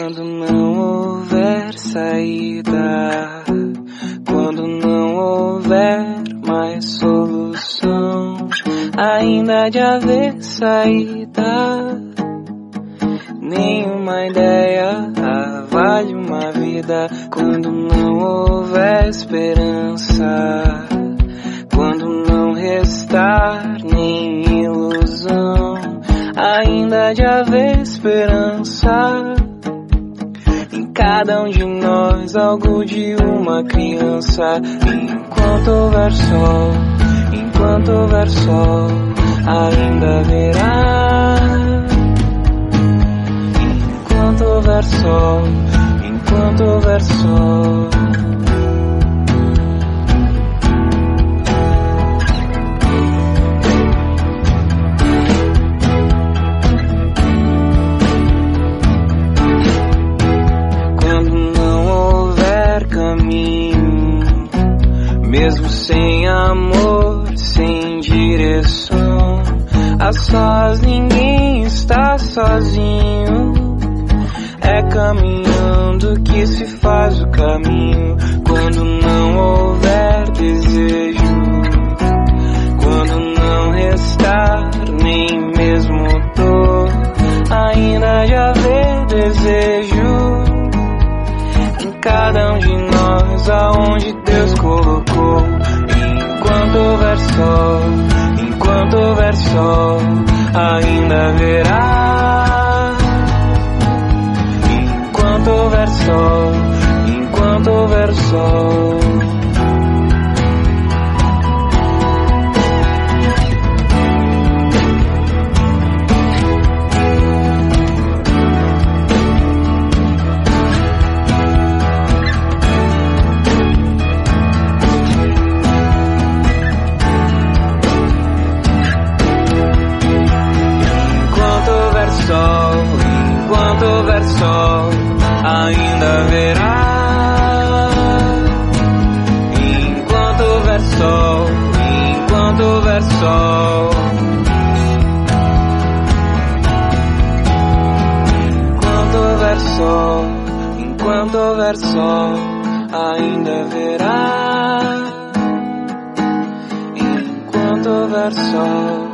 Quando não houver saída, quando não houver mais solução, ainda há de haver saída. Nenhuma ideia vale uma vida. Quando não houver esperança, quando não restar nem ilusão, ainda há de haver esperança. Em cada um de nós algo de uma criança. Enquanto houver sol, enquanto houver sol, ainda haverá. Enquanto houver sol, enquanto houver sol. Mesmo sem amor, sem direção, a sós ninguém está sozinho. É caminhando que se faz o caminho. Quando não houver desejo, quando não restar nem mesmo dor, ainda há de haver desejo. Em cada um de nós, aonde Deus colocou. Enquanto houver sol, enquanto houver sol, ainda haverá. Enquanto houver sol, enquanto houver sol. Enquanto houver sol, ainda haverá. Enquanto houver sol, enquanto houver sol. Enquanto houver sol, enquanto houver sol, ainda haverá. Enquanto houver sol.